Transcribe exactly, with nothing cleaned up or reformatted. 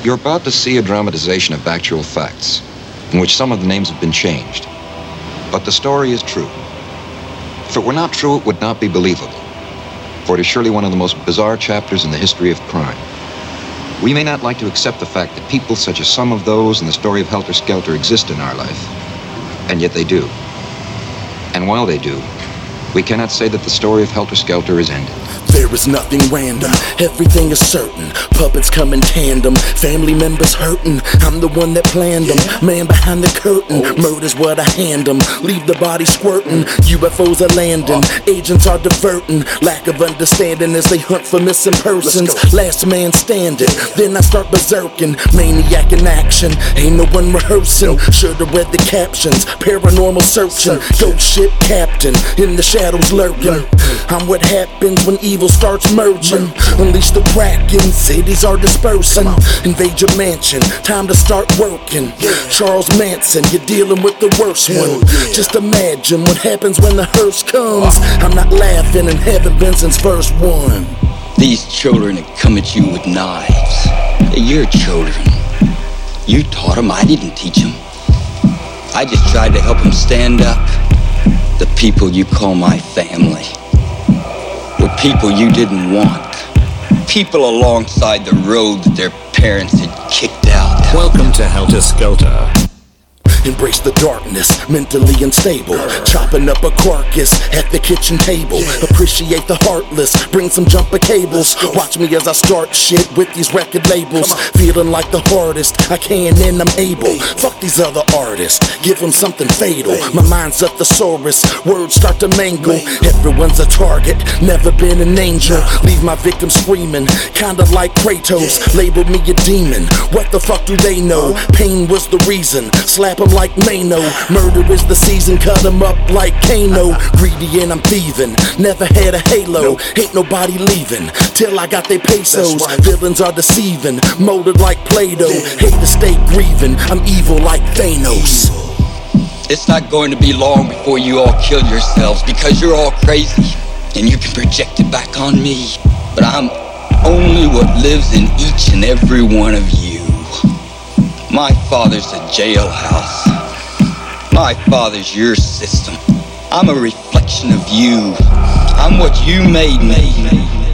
You're about to see a dramatization of factual facts, in which some of the names have been changed. But the story is true. If it were not true, it would not be believable, for it is surely one of the most bizarre chapters in the history of crime. We may not like to accept the fact that people such as some of those in the story of Helter Skelter exist in our life, and yet they do. And while they do, we cannot say that the story of Helter Skelter is ended. There is nothing random, everything is certain. Puppets come in tandem, family members hurting. I'm the one that planned them, man behind the curtain. Murder's what I hand them, leave the body squirting. U F Os are landing, agents are diverting. Lack of understanding as they hunt for missing persons. Last man standing, then I start berserking. Maniac in action, ain't no one rehearsing. Should've read the captions, paranormal searching. Ghost ship captain, in the shadows lurking. I'm what happens when evil starts merging. Unleash the kraken, cities are dispersing. Invade your mansion, time to start working. Charles Manson, you're dealing with the worst one. Just imagine what happens when the hearse comes. I'm not laughing and haven't been since verse one. These children that come at you with knives, they're your children. You taught them, I didn't teach them. I just tried to help them stand up. The people you call my family were people you didn't want. People alongside the road that their parents had kicked out. Welcome to Helter Skelter. Embrace the darkness, mentally unstable. Chopping up a carcass at the kitchen table. Appreciate the heartless, bring some jumper cables. Watch me as I start shit with these record labels. Feeling like the hardest I can and I'm able. Fuck these other artists, give them something fatal. My mind's a thesaurus, words start to mangle. Everyone's a target, never been an angel. Leave my victim screaming, kinda like Kratos. Label me a demon, what the fuck do they know? Pain was the reason, slap them like Mano. Murder is the season, cut him up like Kano. Greedy and I'm thieving, never had a halo. Ain't nobody leaving, till I got they pesos. Villains are deceiving, molded like Play-Doh. Hate to stay grieving, I'm evil like Thanos. It's not going to be long before you all kill yourselves because you're all crazy and you can project it back on me. But I'm only what lives in each and every one of you. My father's a jailhouse. My father's your system. I'm a reflection of you. I'm what you made me.